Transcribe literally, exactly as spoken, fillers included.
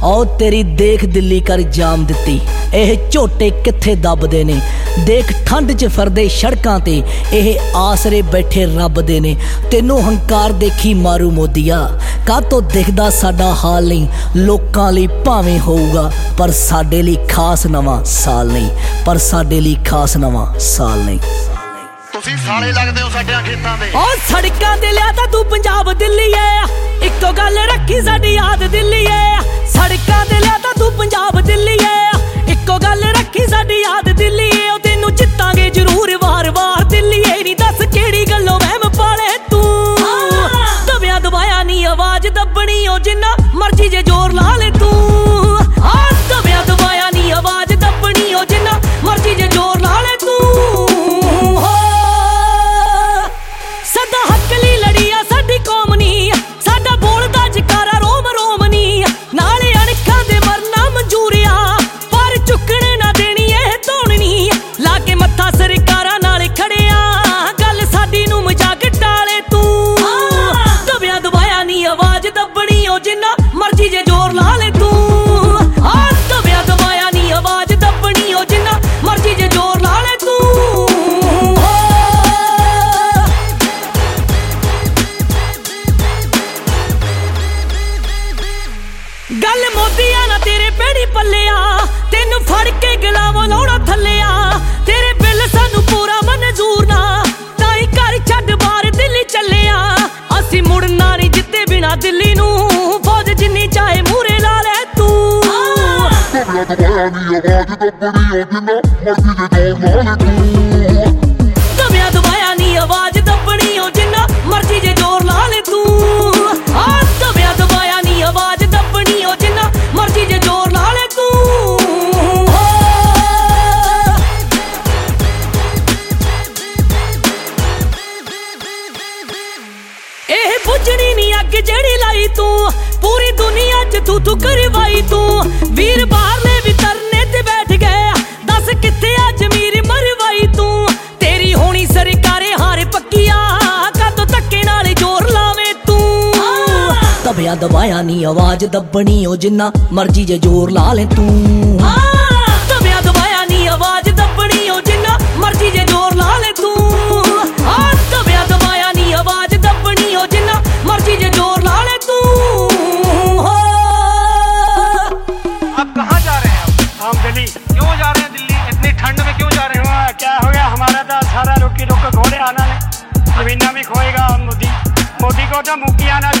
आओ तेरी देख दिल्ली कर जाम दित्ती एह झोटे कित्थे दबदे ने देख ठंड च फिरदे सड़कां ते एह आसरे बैठे रब दे ने तैनूं हंकार देखी मारू मोदिया कातों दिखदा साडा हाल नहीं लोकां लई भावें होऊगा पर साडे लई खास नवां साल नहीं पर साडे लई खास नवां साल नहीं। तुसीं साले लगदे हो साडियां खेतां दे ओ सड़कां ते लिया तां तू पंजाब दिल्ली ऐ इक्को गल रखी साडी याद दिल्ली ऐ सड़कां ते लिया तां तू पंजाब दिल्ली ऐ इक्को गल रखी साडी याद दिल्ली ऐ ओ तैनूं जित्तांगे जरूर वार वार दिल्ली ऐ नी दस केड़ी गल्लों वहम पाले तू दबिया दबाया नी आवाज दबनी ओ जिन्ना मर्जी जे जोर ला ले तू दबिया दबाया नी आवाज दबनी ओ जिन्ना मर्जी जे जोर ला ले तू मर्जी जे जोर ला ले तू दबिया दबाया नी आवाज दबनी ओ जिन्ना मर्जी जे जोर ला ले तू गल मोदिया ना तेरे पेड़ी पल्लिया तेनू फड़ के गलावां लाउणा थल्लिया तेरे बिल सानू पूरा मंजूर ना ताई घर छड्ड बाहर दिल्ली चलिया असीं मुड़ना नहीं जित्ते बिना दिल्ली नू जिन्नी चाहे मूरे ला ले तू दबिया दबाया नी आवाज दबनी ओ जिन्ना मर्जी जे जोर ला ले तू दबिया दबाया नी आवाज दबनी ओ जिन्ना मर्जी जे जोर ला ले तू एह बुझनी नी अग जेड़ी लाई तू पूरी दुनिया च तू तू करवाई तू वीर बाहरले भी तरने ते बैठ गया दस कित्थे अज मेरी मरवाई तू तेरी होनी सरकारे हार पक्किया कदों धक्के नाल जोर लावे तू दबिया दबाया नी आवाज दबनी ओ जिन्ना मर्जी जे जोर ला ले तू दबिया दबाया नी आवाज दबनी ओ जिन्ना मर्जी जे जोर ला ले तू दबिया दबाया नी आवाज दबनी ओ जिन्ना मर्जी जे जोर ला ले तू क्यों जा रहे हैं दिल्ली इतनी ठंड में क्यों जा रहे हैं? क्या हो गया हमारा तो सारा रुकी रुक घोड़े आना ने जमीना भी खोएगा मोदी मोदी को तो मुक्की आना